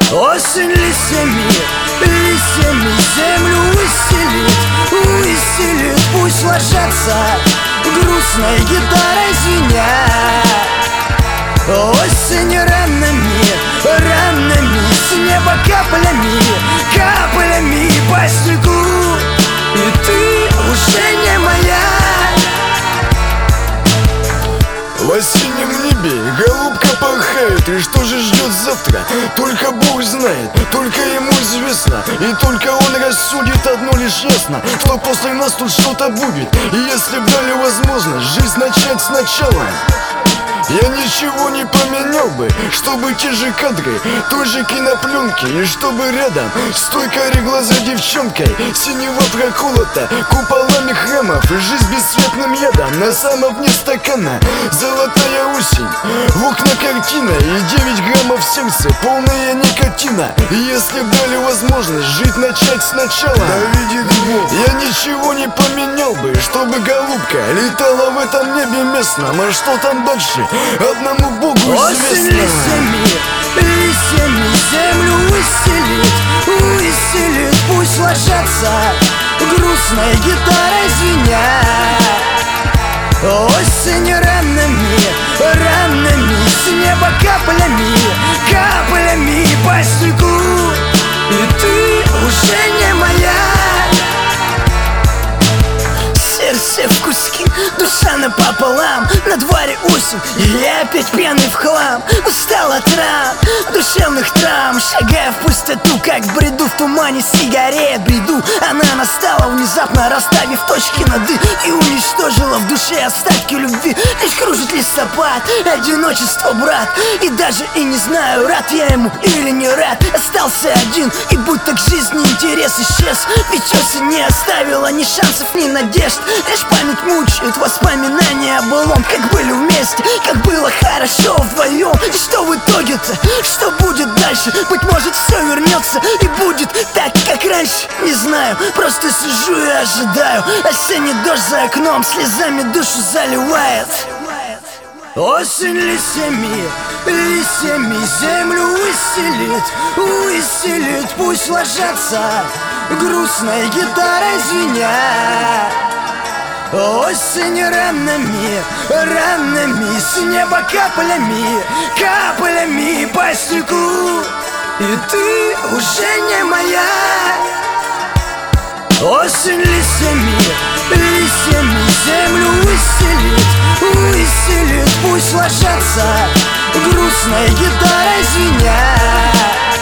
Осень листьями, листьями землю выстелит, пусть ложатся грустной гитарой звеня. Осень ранами, ранами, с неба каплями, каплями по стеклу, и ты уже не моя. В осеннем небе голубка порхает, и что же ждет завтра, только Бог знает, только ему известно. И только он рассудит одно лишь ясно, что после нас тут что-то будет. И если б дали возможность жизнь начать сначала, я ничего не поменял бы, чтобы те же кадры, той же кинопленки, и чтобы рядом с той кареглазой девчонкой синего проколота куполами храмов, и жизнь бесцветным ядом на самом дне стакана. Золотая осень, в окна картина, и 9 граммов сердца, полная никотина. И если б дали возможность жить начать сначала, да видит Бог, я ничего не поменял бы, чтобы голубка летала в этом небе местном. А что там дальше, одному Богу известно. Осень листьями, листьями землю выстелит, пусть ложатся грустной гитарой звеня. Осень ранами, ранами, с неба каплями, каплями по стеклу, и ты уже не моя. Сердце в куски, душа напополам, на дворе осень, и я опять пьяный в хлам. Устал от ран, душевных травм, шагая в пустоту, как в бреду, в тумане сигарет бреду. Она настала внезапно, расставив точки над «и», и уничтожила в душе остатки любви. Лишь кружит листопад, одиночество, брат, и даже и не знаю, рад я ему или не рад. Остался один, и будто к жизни интерес исчез, ведь осень не оставила ни шансов, ни надежд. Лишь память мучает, воспоминания о былом, как были вместе, как было хорошо вдвоем. И что в итоге-то, что будет дальше? Быть может, все вернется и будет так, как раньше. Не знаю, просто сижу и ожидаю. Осенний дождь за окном слезами душу заливает. Осень листьями, листьями землю выстелит, пусть ложатся грустной гитарой звеня. Осень ранами, ранами, с неба каплями, каплями по стеклу, и ты уже не моя. Осень листьями, листьями землю выстелит, пусть ложатся грустной гитарой звеня.